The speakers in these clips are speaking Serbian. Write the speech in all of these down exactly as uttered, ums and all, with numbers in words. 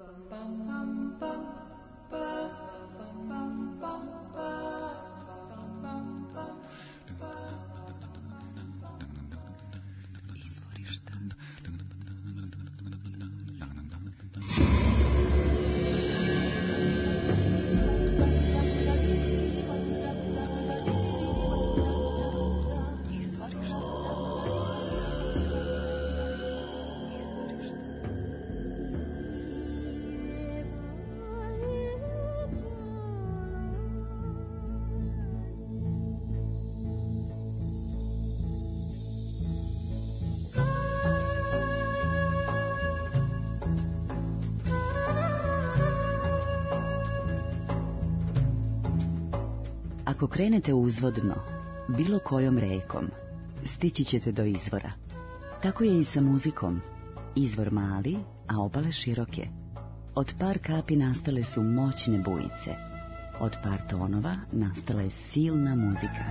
Ako krenete uzvodno, bilo kojom rekom, stići ćete do izvora. Tako je i sa muzikom. Izvor mali, a obale široke. Od par kapi nastale su moćne bujice. Od par tonova nastala je silna muzika.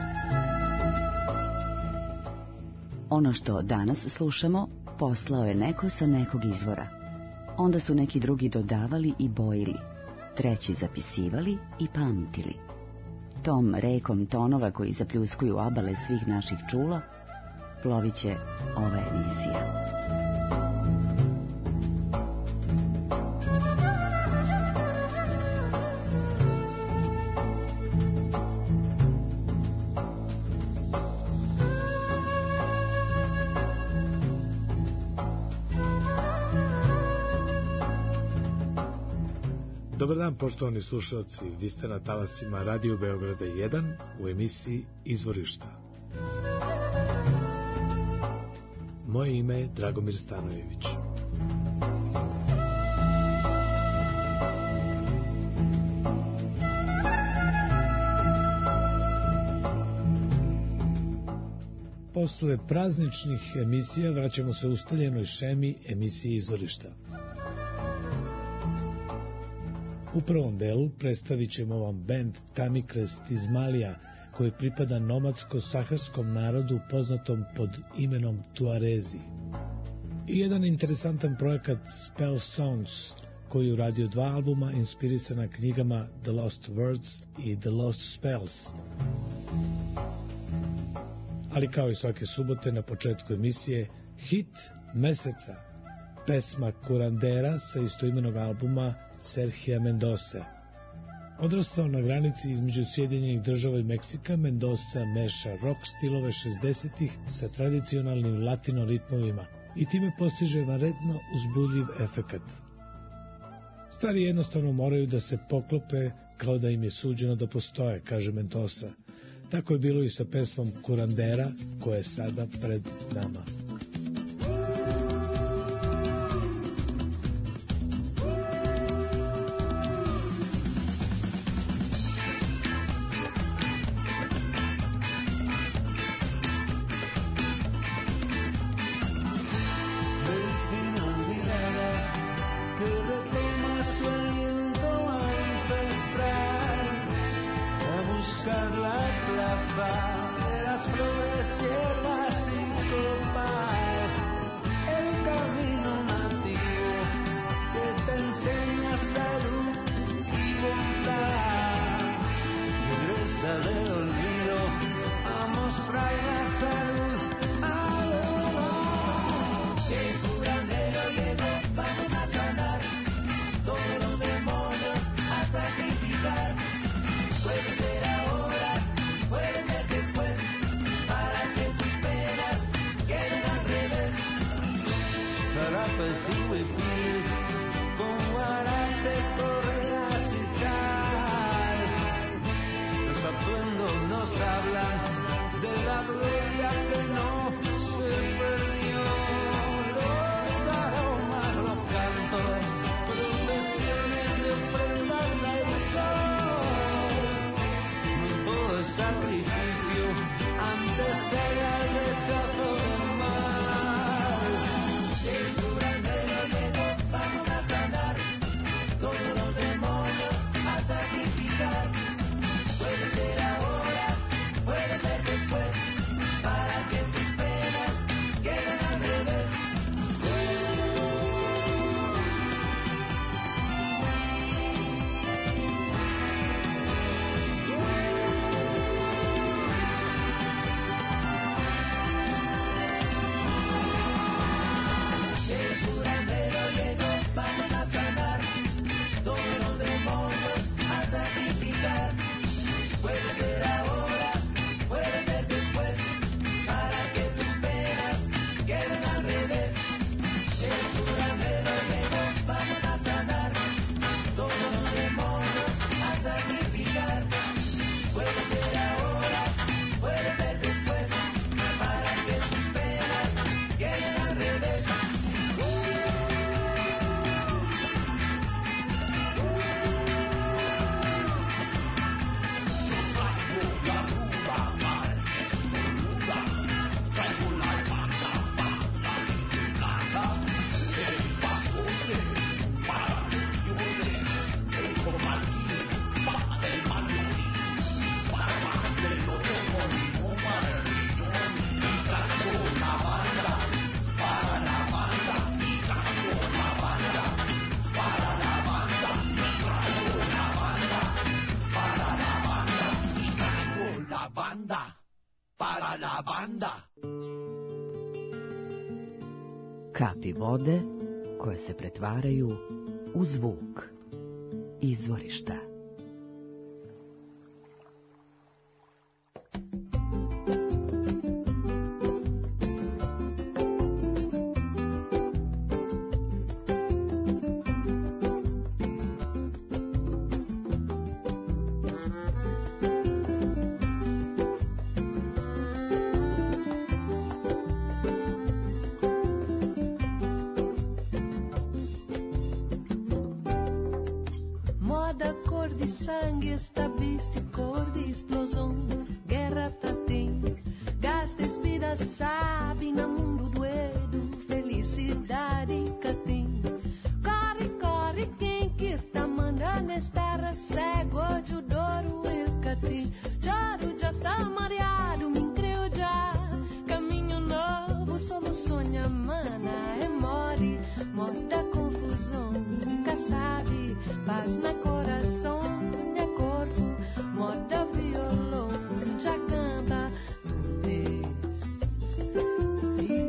Ono što danas slušamo, poslao je neko sa nekog izvora. Onda su neki drugi dodavali i bojili, treći zapisivali i pamtili. Tom rekom tonova koji zapljuskuju obale svih naših čula, plovit će ova emisija. Dobar dan, poštovani slušalci, vi ste na talasima Radio Beograda jedan u emisiji Izvorišta. Moje ime je Dragomir Stanojević. Posle prazničnih emisija vraćamo se ustaljenoj šemi emisije Izvorišta. U prvom delu predstavit ćemo vam bend Tamikrest iz Malija, koji pripada nomadsko-saharskom narodu poznatom pod imenom Tuarezi. I jedan interesantan projekat Spell Songs, koji je uradio dva albuma inspirisana knjigama The Lost Words i The Lost Spells. Ali kao i svake subote na početku emisije, hit meseca, pesma Curandera sa istoimenog albuma Sergija Mendose. Odrastao na granici između Sjedinjenih Država i Meksika, Mendoza meša rock stilove šezdesetih sa tradicionalnim latino ritmovima i time postiže vanredno uzbudljiv efekat. Stvari jednostavno moraju da se poklope kao da im je suđeno da postoje, kaže Mendoza. Tako je bilo i sa pesmom Curandera, koja je sada pred nama. Puede ser ahora, puede ser después. la banda. Kapi vode koje se pretvaraju u zvuk. Izvorišta. Violão já canta, tu vês.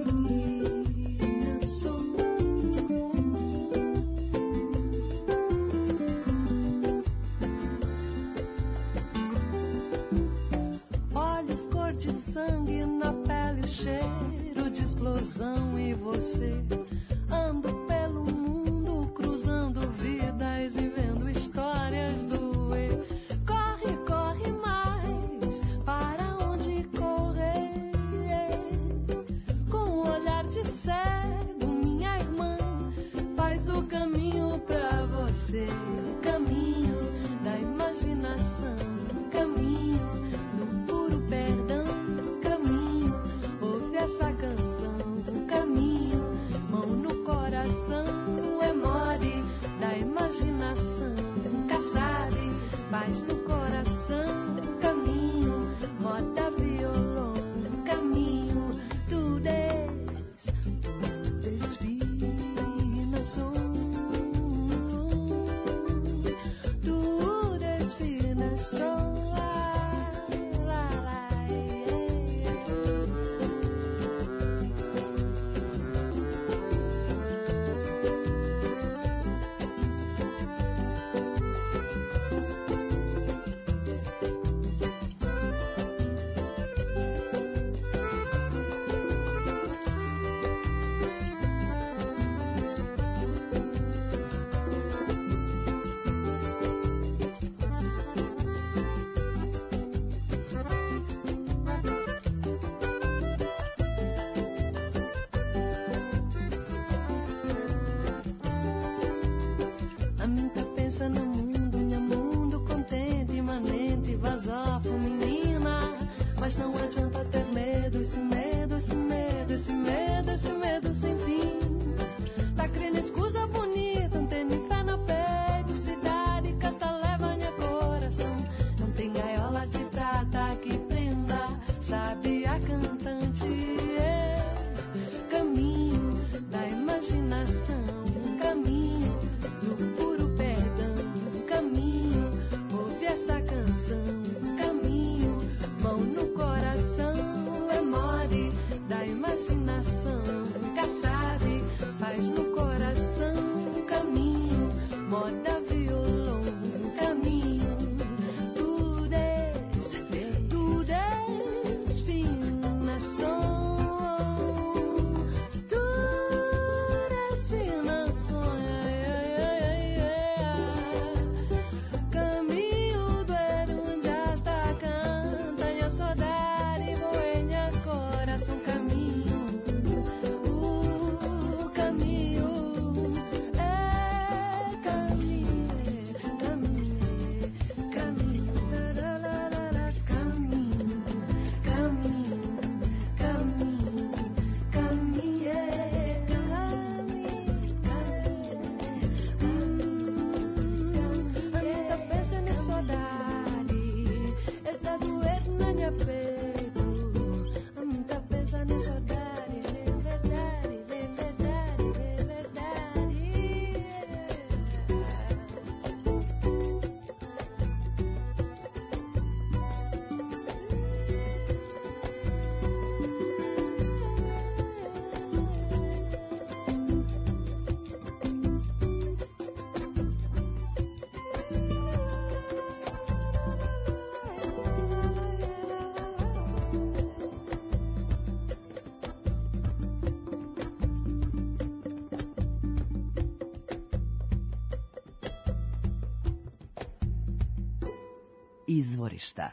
Izvorišta.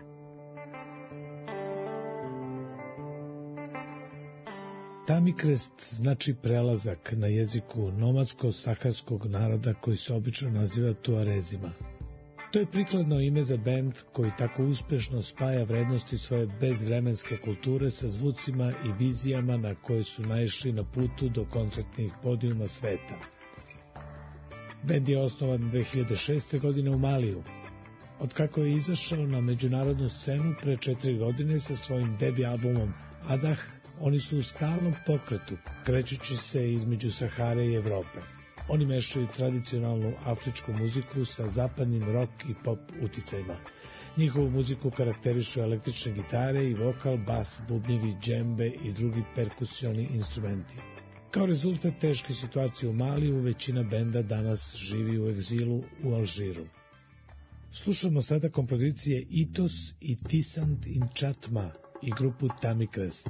Tamikrest znači prelazak na jeziku nomadsko-saharskog naroda koji se obično naziva Tuarezima. To je prikladno ime za bend koji tako uspešno spaja vrednosti svoje bezvremenske kulture sa zvucima i vizijama na koje su naišli na putu do koncertnih podijuma sveta. Bend je osnovan dve hiljade šeste. godine u Maliju. Otkako je izašao na međunarodnu scenu pre četiri godine sa svojim debi albumom Adah, oni su u stalnom pokretu, krećući se između Sahare i Evrope. Oni mešaju tradicionalnu afričku muziku sa zapadnim rock i pop uticajima. Njihovu muziku karakterišu električne gitare i vokal, bas, bubnjevi, džembe i drugi perkusioni instrumenti. Kao rezultat teške situacije u Maliju, većina benda danas živi u egzilu u Alžiru. Slušamo sada kompozicije Itos i Tisant in Chatma i grupu Tamikrest.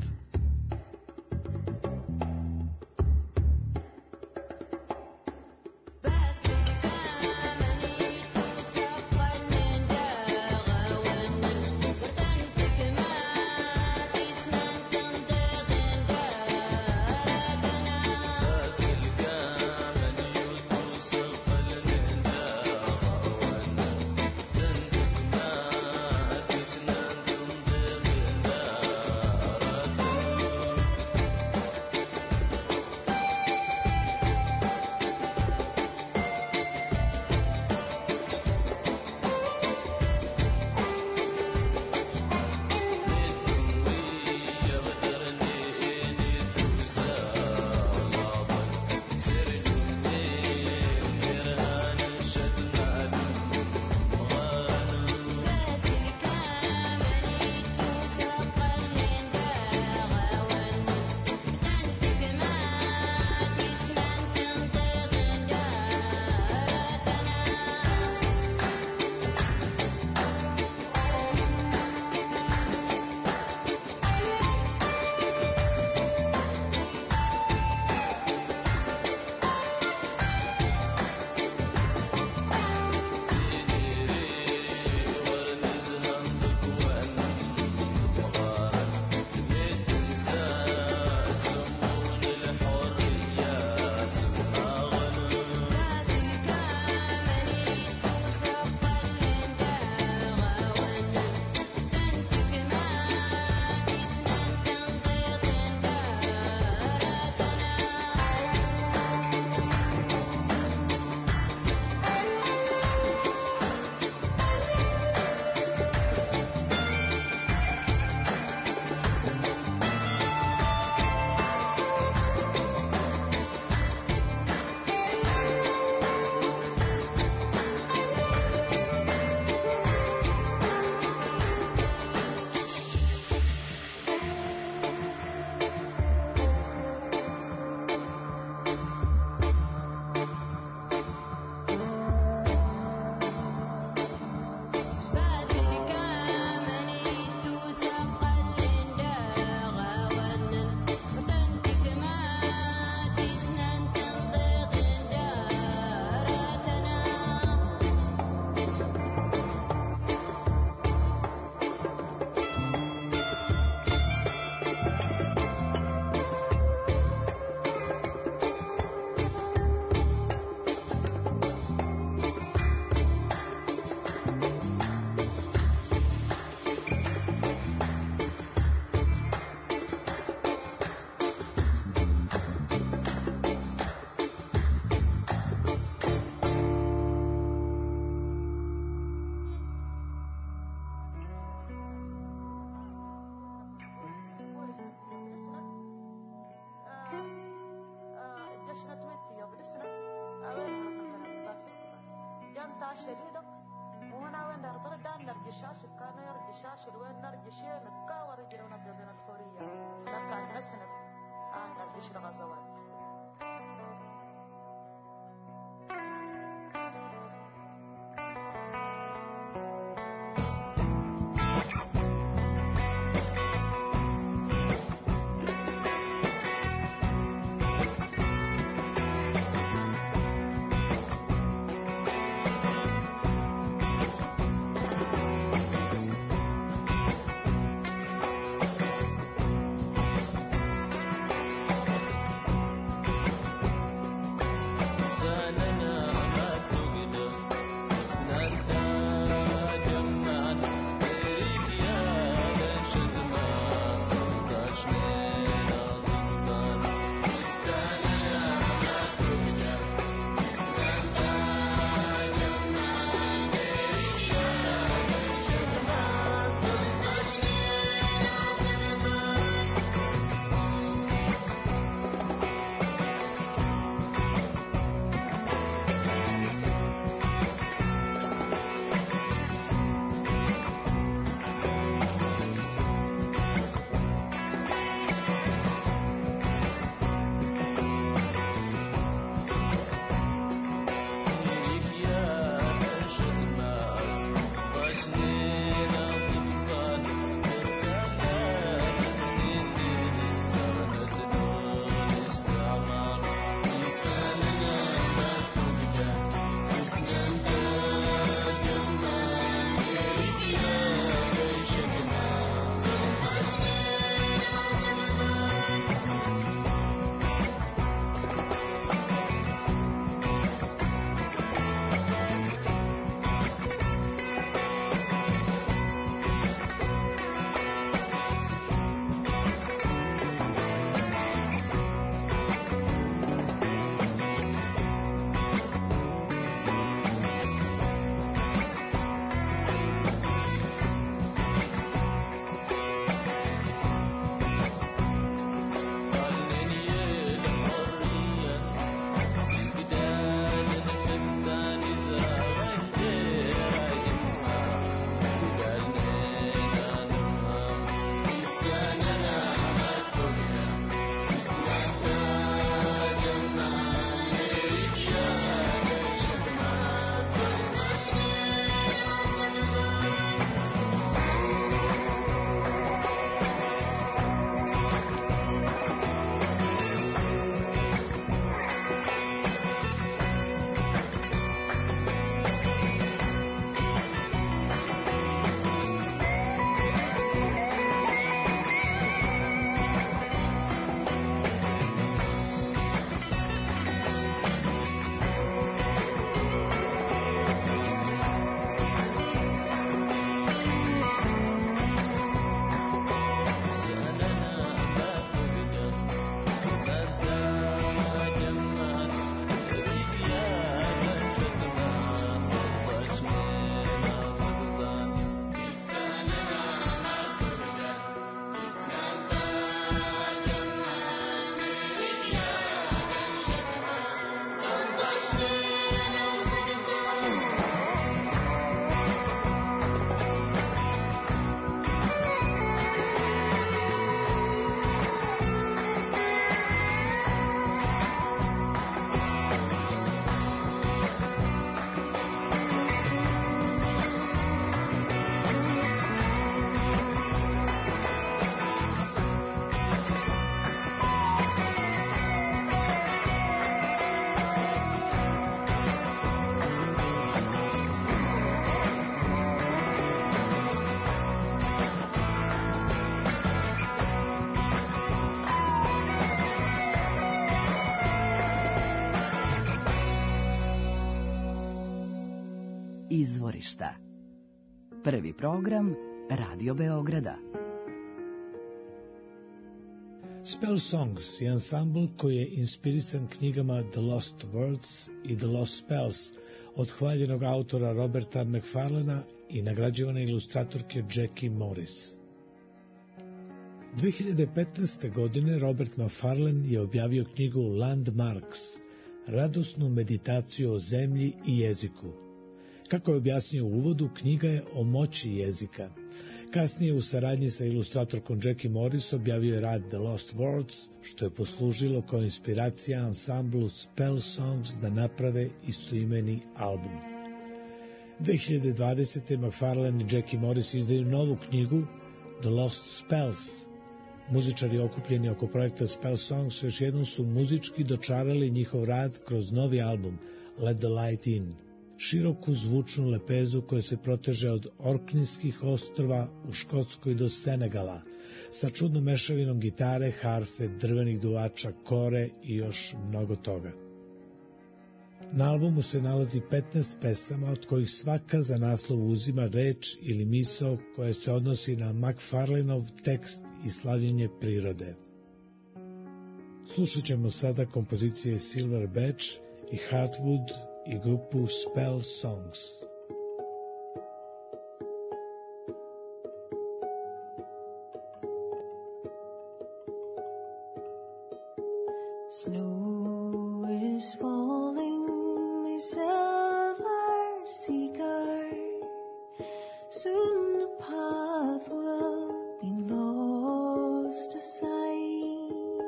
Izvorišta. Prvi program Radio Beograda. Spell Songs je ansambl koji je inspirisan knjigama The Lost Words i The Lost Spells od hvaljenog autora Roberta McFarlana i nagrađivane ilustratorke Jackie Morris. dve hiljade petnaeste. godine Robert McFarlane je objavio knjigu Landmarks, radosnu meditaciju o zemlji i jeziku. Kako je objasnio u uvodu, knjiga je o moći jezika. Kasnije u saradnji sa ilustratorkom Jackie Morris objavio je rad The Lost Words, što je poslužilo kao inspiracija ansamblu Spell Songs da naprave istoimeni album. dve hiljade dvadesete. McFarlane i Jackie Morris izdaju novu knjigu The Lost Spells. Muzičari okupljeni oko projekta Spell Songs još jednom su muzički dočarali njihov rad kroz novi album Let the Light In, široku zvučnu lepezu koja se proteže od Orknijskih ostrva u Škotskoj do Senegala, sa čudnom mešavinom gitare, harfe, drvenih duvača, kore i još mnogo toga. Na albumu se nalazi petnaest pesama, od kojih svaka za naslov uzima reč ili misao koja se odnosi na McFarlaneov tekst i slavljenje prirode. Slušat ćemo sada kompozicije Silver Badge i Heartwood i grupu Spell Songs. Snow is falling, my silver seeker. Soon the path will be lost to sight.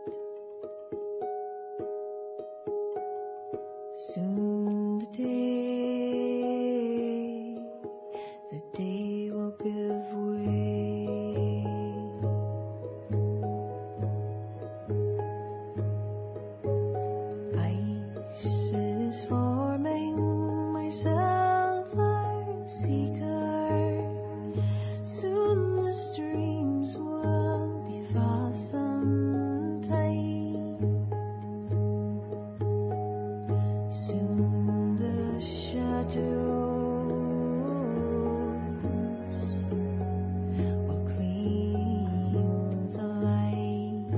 Soon the day, the day will give way. Ice is forming, my silver seeker. Soon the streams will be fastened tight. Soon the shadows will clean the light.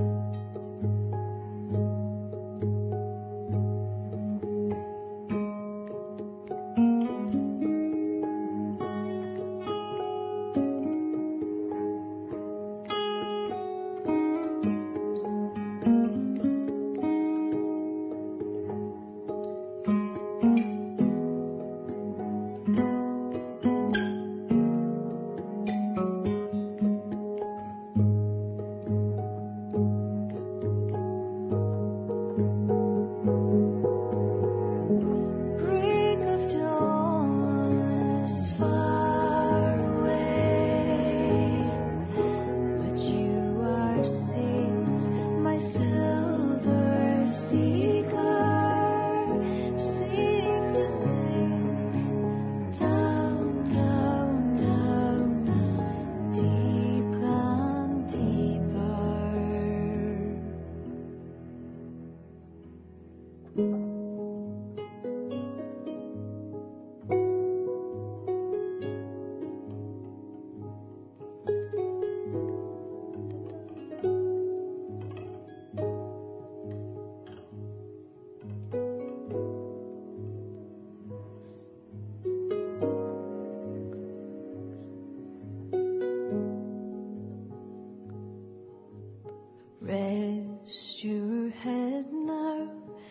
Break of dawn is far away, but you are safe, my silver seeker, safe to sink down, down, down, deep and deeper. Rest your head now,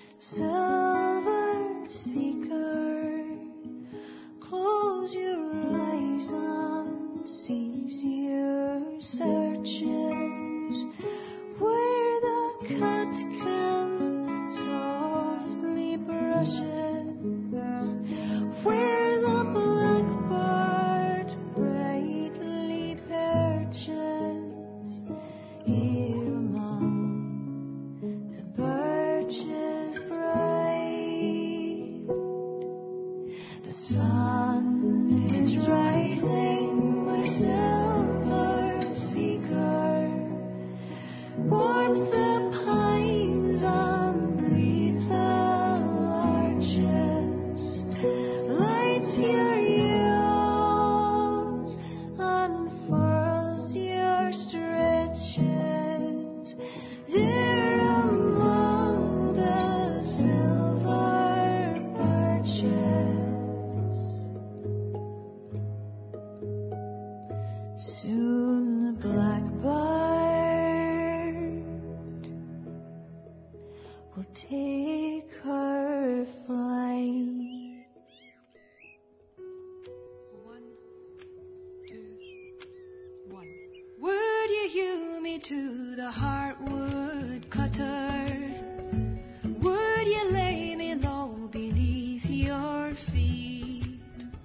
silver seeker. Close your eyes and cease your searches. Where the catkin softly brushes, where the blackbird brightly perches, here among the birches bright, the sun is rising, my silver seeker, warms the pines and breathes the larches, lights your Soon the blackbird will take her flight. One, two, one. Would you hew me to the heartwood cutter? Would you lay me low beneath your feet?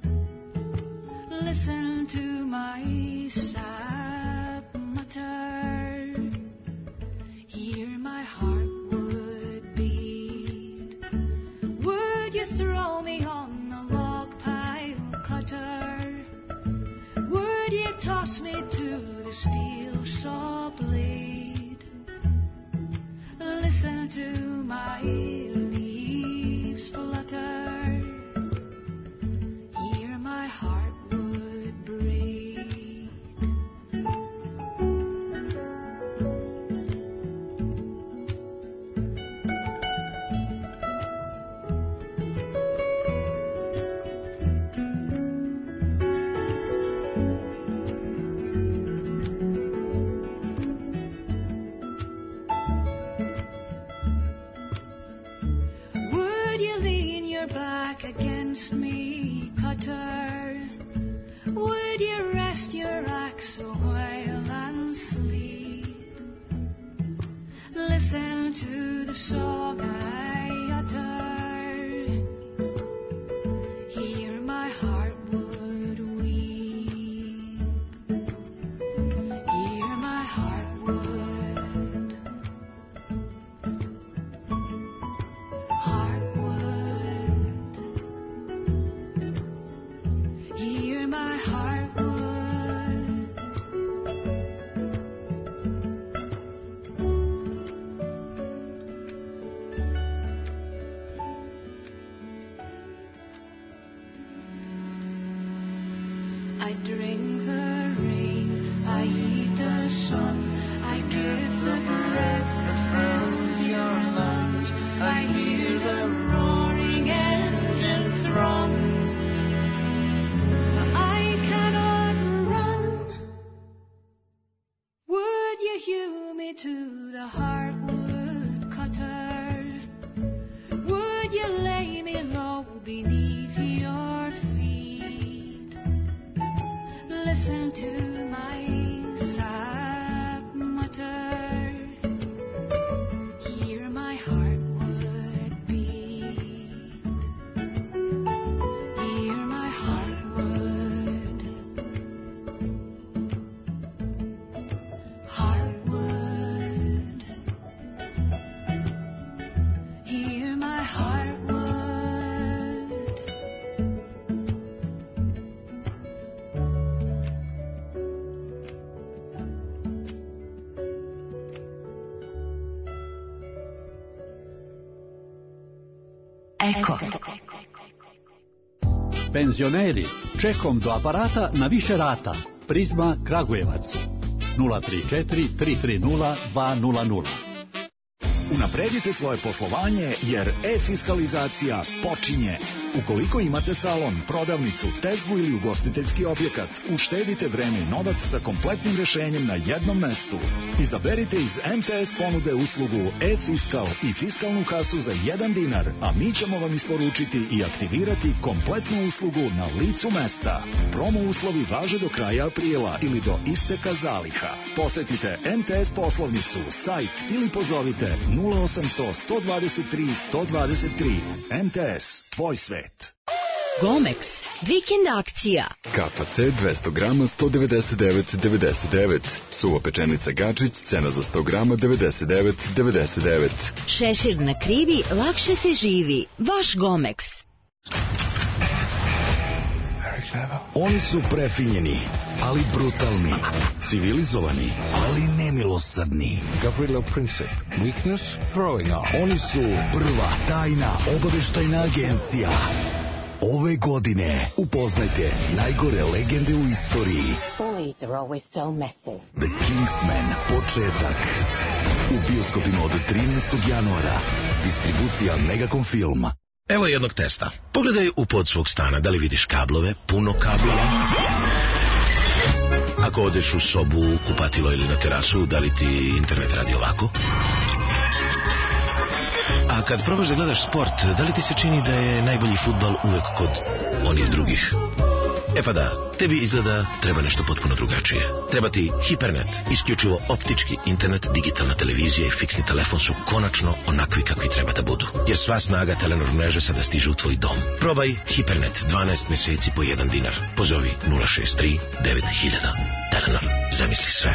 Listen to my sad mutter. Hear my heartwood beat. Would you throw me on a log pile cutter? Would you toss me to the steel saw blade? Listen to my leaves flutter. Hear my heartwood break. Would you lean your back against me, cutter? Would you rest your axe a while and sleep? Listen to the song I utter. Hear my heartwood weep. Hear my heartwood. Heartwood. Hear my heartwood. I drink the rain, I eat the sun, I give the breath that fills your lungs. I hear the roaring engine thrum. I cannot run. Would you hew me to the heartwood cutter? Would you lay me low beneath your feet? Listen to my sad mutter. Hear my heartwood beat. Hear my heartwood. Heartwood. Hear my heartwood. Eko. Penzioneri, čekom do aparata na više rata. Prizma Kragujevac. nula tri četiri tri tri nula dva nula nula. Unapredite svoje poslovanje jer e-fiskalizacija počinje. Ukoliko imate salon, prodavnicu, tezgu ili ugostiteljski objekat, uštedite vreme i novac sa kompletnim rešenjem na jednom mestu. Izaberite iz M T S ponude uslugu e-fiskal i fiskalnu kasu za jedan dinar, a mi ćemo vam isporučiti i aktivirati kompletnu uslugu na licu mesta. Promo uslovi važe do kraja aprila ili do isteka zaliha. Posetite M T S poslovnicu, sajt ili pozovite nula osamsto sto dvadeset tri sto dvadeset tri. M T S, tvoj svet. Gomex, vikend akcija. Kafa C dvesta grama sto devedeset devet devedeset devet. Suva pečenica Gadžić, cena za sto grama devedeset devet devedeset devet. Šešir na krivi, lakše se živi. Vaš Gomex. Oni su prefinjeni, ali brutalni, civilizovani, ali nemilosrdni. Gavrilo Princip, weakness, throwing up. Oni su prva tajna obaveštajna agencija. Ove godine upoznajte najgore legende u istoriji. Bullies are always so messy. The Kingsman, početak. U bioskopima od trinaestog januara. Distribucija Megacom Film. Evo jednog testa. Pogledaj u pod svog stana, da li vidiš kablove, puno kablova. Ako odeš u sobu, kupatilo ili na terasu, da li ti internet radi ovako? A kad probaš da gledaš sport, da li ti se čini da je najbolji fudbal uvek kod onih drugih? E pa da, tebi izgleda treba nešto potpuno drugačije. Treba ti Hipernet, isključivo optički internet, digitalna televizija i fiksni telefon su konačno onakvi kakvi treba da budu. Jer sva snaga Telenor mreže sada stiže u tvoj dom. Probaj Hipernet dvanaest meseci po jedan dinar. Pozovi nula šest tri devet hiljada. Telenor, zamisli sve.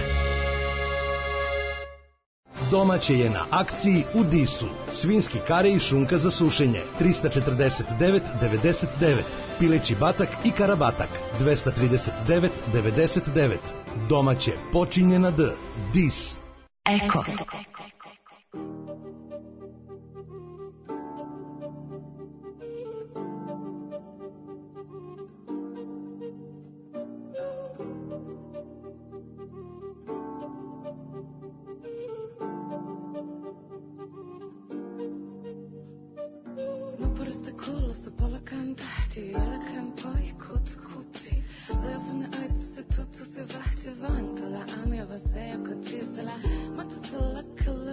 Domaće je na akciji u Disu. Svinski kare i šunka za sušenje trista četrdeset devet devedeset devet. Pileći batak i karabatak dvesta trideset devet devedeset devet. Domaće počinje na D. Dis. Eko. Vanka la anja va se ako ti stala, ma to se la kala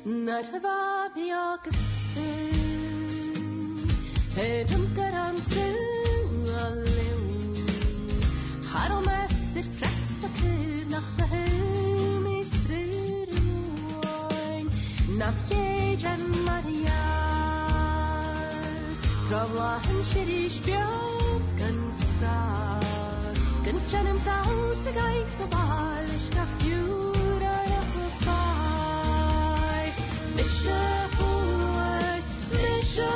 na trwabi agus Hedum garam sy'n a liw Har o mesur fresna kyr nach da hym I syr oen Nach jej jem mariar Drafla hyn syrish biog gan star Gan janum daw sy'n gaig sa balish nach diwr a ych o ffai Misha hwyd, misha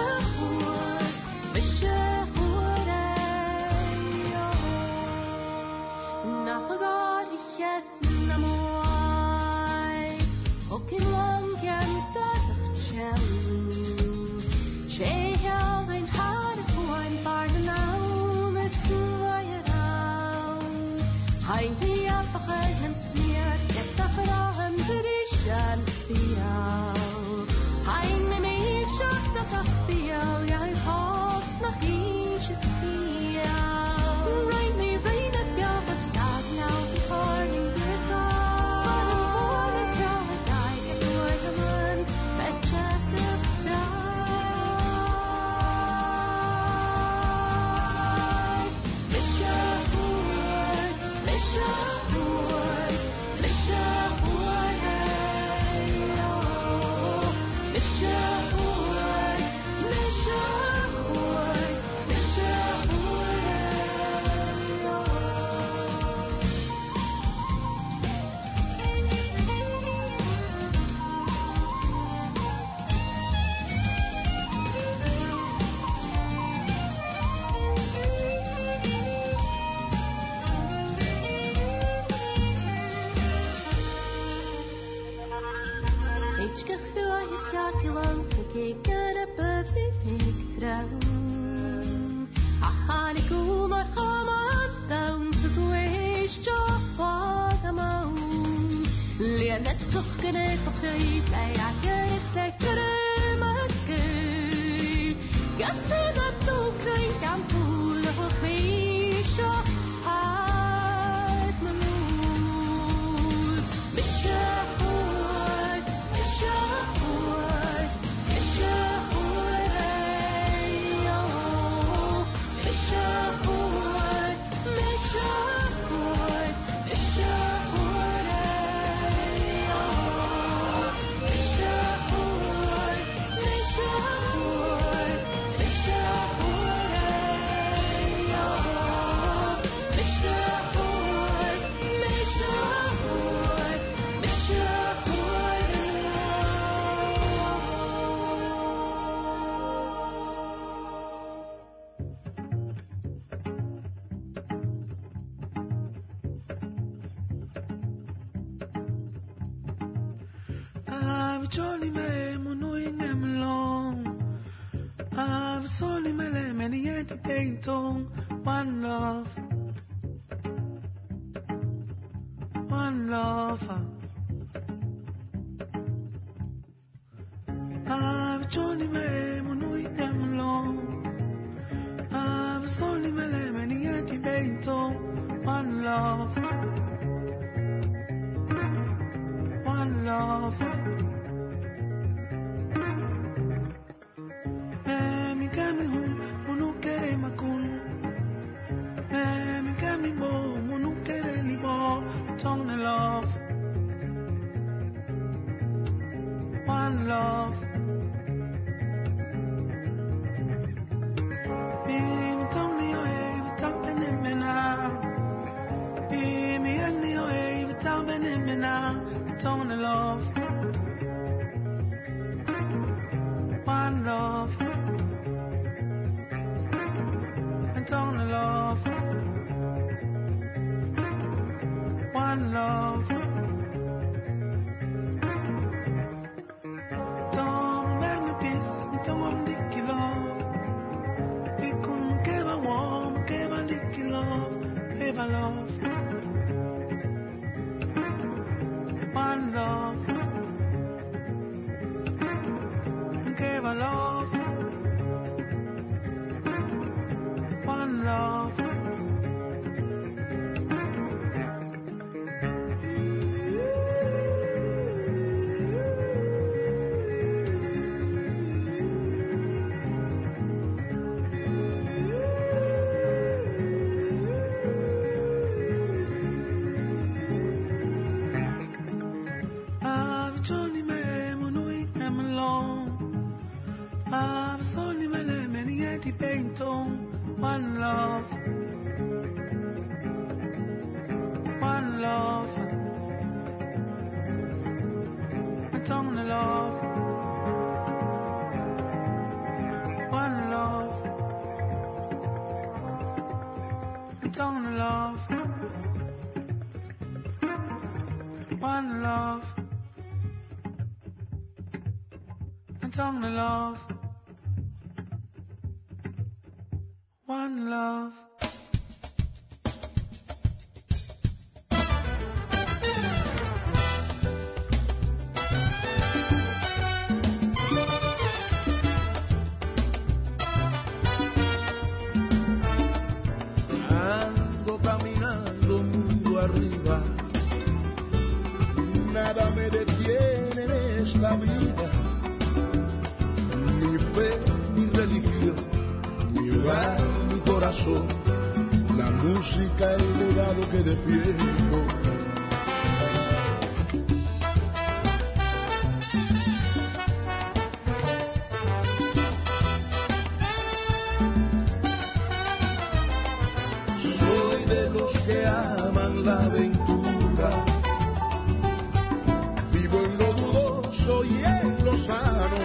Don't One love, and only love. One love. Ando caminando mundo arriba, nada me detiene en esta vida, mi fe, mi religión, mi hogar, mi corazón, la música, el legado que defiendo. Soy de los que aman la aventura, vivo en lo dudoso y en lo sano,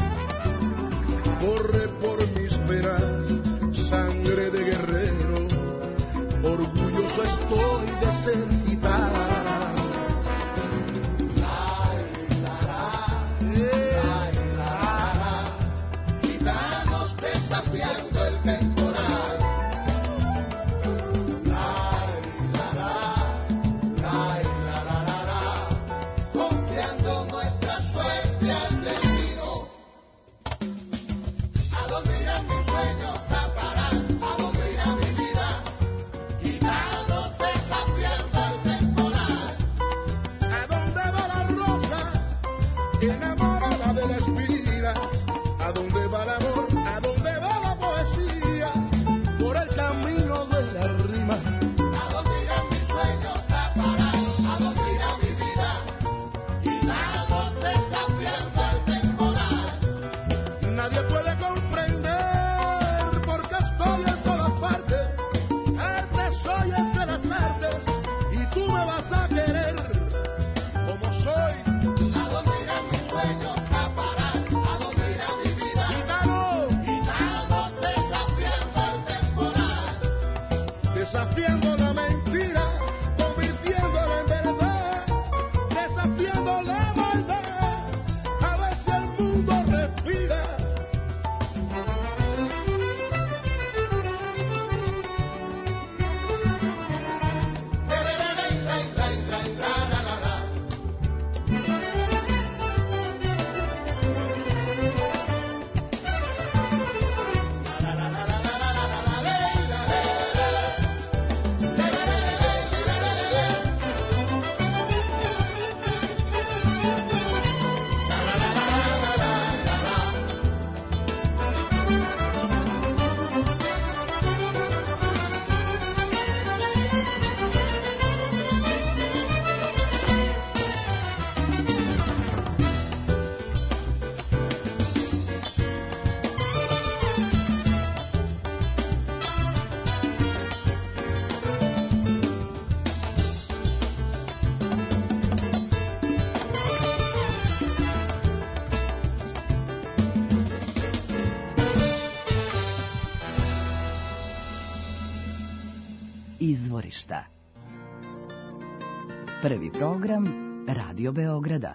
corre por mis venas sangre de guerrero, orgulloso estoy de ser gitano. Gitanos desafiando el temporal. Confiando nuestra suerte al destino. ¿A dónde irán mis sueños a parar? ¿A dónde irá mi vida? Gitanos desafiando el temporal. ¿A dónde va la rosa enamorada de la espira? ¿A dónde va el amor? ¿A dónde va la poesía? Por el camino de la rima. ¿A dónde irán mis sueños a parar? ¿A dónde irá mi vida? Gitanos desafiando el temporal. Nadie puede comprender por qué estoy en todas partes. Arte soy entre las artes y tú me vas a querer como soy. ¿A dónde irán mis sueños a parar? ¿A dónde irá mi vida? Gitano, gitanos desafiando el temporal. Desafiando la mentira, convirtiéndola en verdad. Desafiando la maldad, a ver si el mundo respira. Izvorišta. Prvi program Radio Beograda.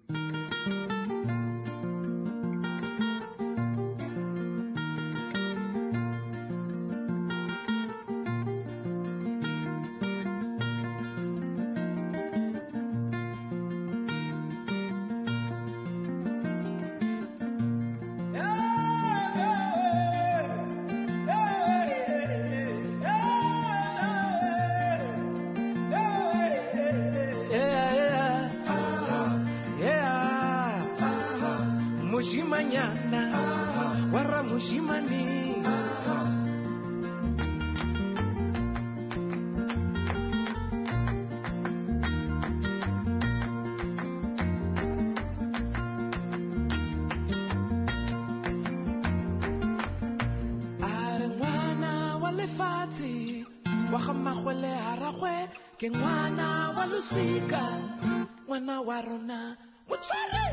Que mwana wa lusika, mwana wa rona, muchare.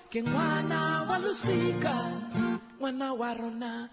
que mwana wa Lusika, mwana wa Rona.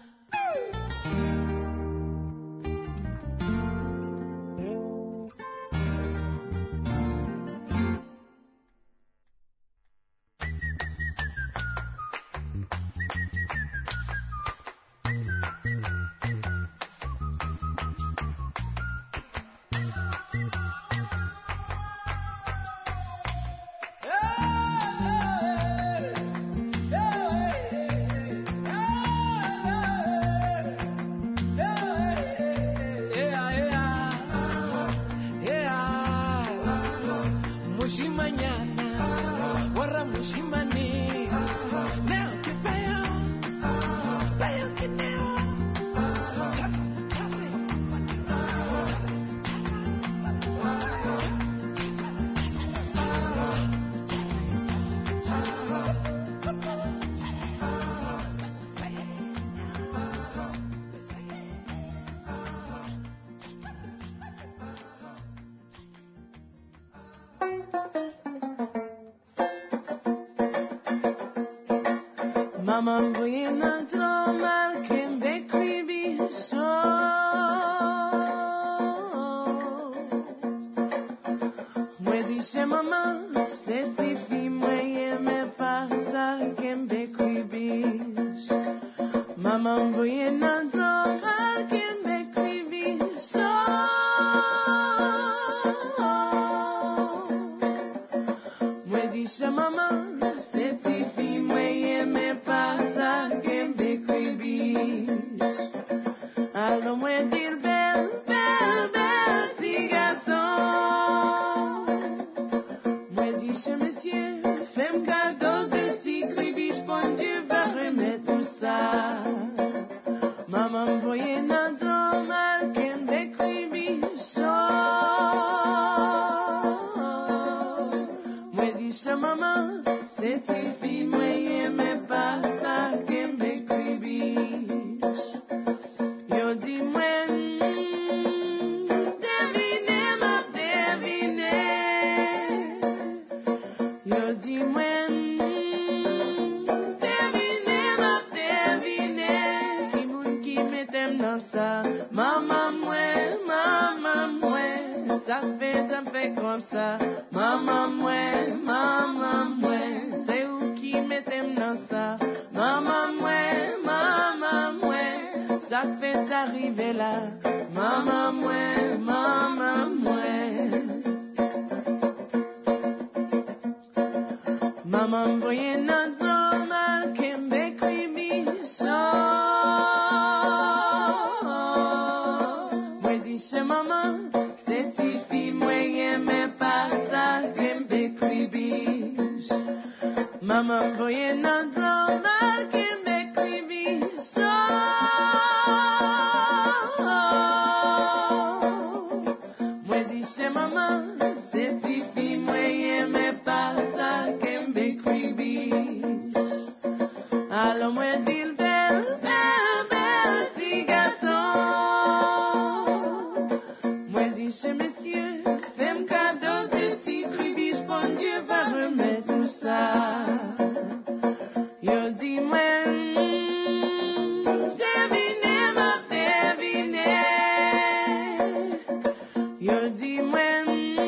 Mama buena drama que me escribí yo. Me dice mamá, se si fi me me pasa que me escribí. Mama buena drama que me escribí yo. Me dice mamá, se si fi me pasa que me escribís. Alors moi dire belle, belle, belle petit garçon. Moi dis chez monsieur, fais-moi cadeau de petit gribiche, bon Dieu va remettre tout ça. Maman voyait notre mal que me escribís. Moi dis chez maman, c'est si fille, moi me pasa que me escribís. Yo dis moi, devine ma devine. Yo dis moi, devine ma devine. Qui moun qui m'aime dans ça, maman moi, maman moi, ça fait j'en fais comme ça, maman moi, maman moi. Maman moi, maman moi, ça fait arriver là. Maman moi, maman moi. Maman voyait notre drama que m'écrivit ça. Moi dis chez maman, c'est si fille, moi aimais pas ça que m'écrivit. Maman voyait notre drama. Alors moi dis le bel, bel, bel petit garçon. Moi dis chez monsieur, fais-moi cadeau de petit gribiche, bon Dieu va remettre tout ça. Yo dis moi, devine ma devine. Yo dis moi,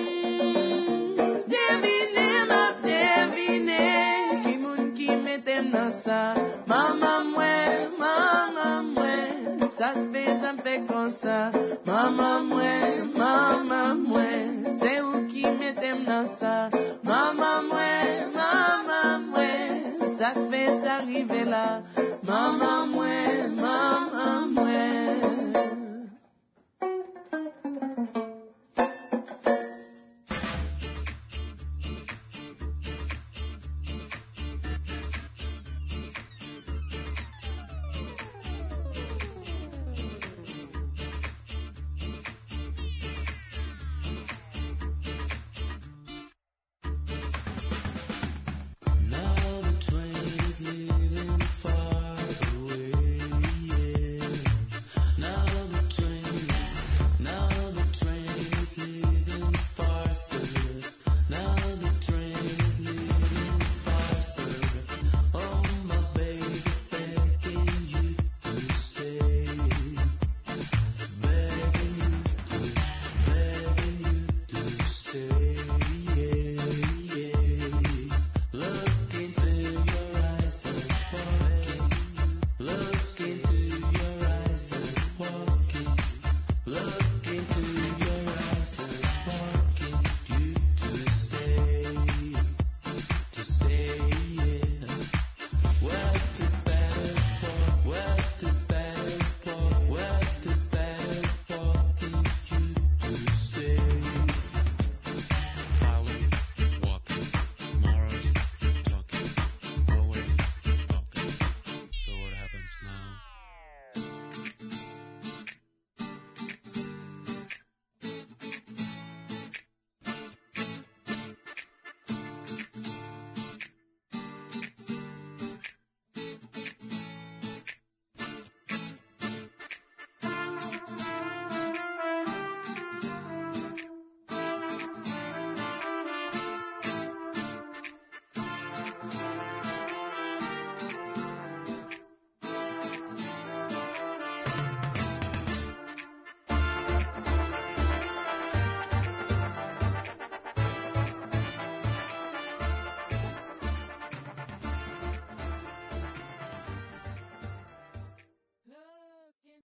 devine ma devine. Qui moun qui m'aime dans ça. Maman moi, maman moi, ça fait j'en fais comme ça. Maman moi, maman moi, c'est où qui m'aime dans ça. Maman moi, maman moi, ça fait arriver là. Maman moi, maman moi. Love.